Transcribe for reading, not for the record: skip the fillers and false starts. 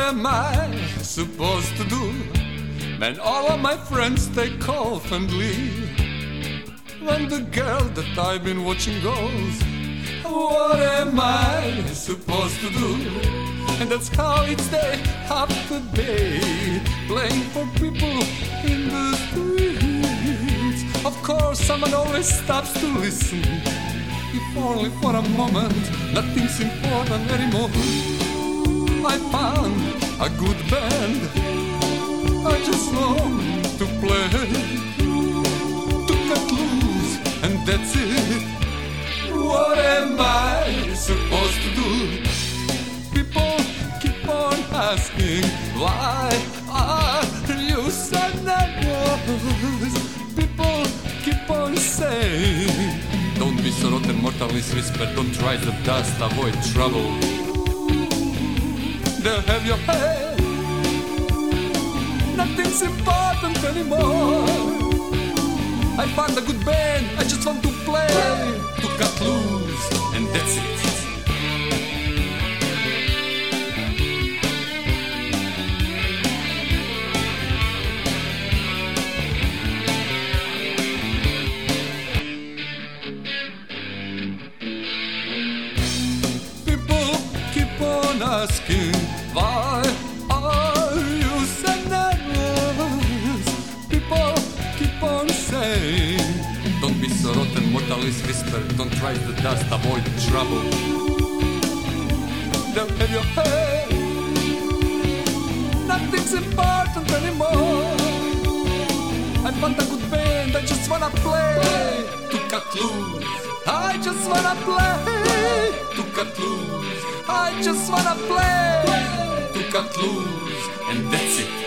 am I supposed to do when all of my friends take off and leave? When the girl that I've been watching goes, what am I supposed to do? And that's how it's day after day, playing for people in the streets. Of course someone always stops to listen, if only for a moment. Nothing's important anymore. I found a good band, I just long to play, to cut loose, and that's it. What am I supposed to do? People keep on asking, why are you so nervous? People keep on saying, don't be so rotten, mortalis whisper, don't rise the dust, avoid trouble. They'll have your head, nothing's important anymore. I found a good band, I just want to play, to cut loose, and that's it. People keep on asking, why are you so nervous? People keep on saying, don't be so rotten, mortalis whisper, don't rise the dust, avoid trouble. They'll have your head, nothing's important anymore. I found a good band, I just wanna play, to cut loose. I just wanna play, to cut loose. I just wanna play, to cut loose, and that's it.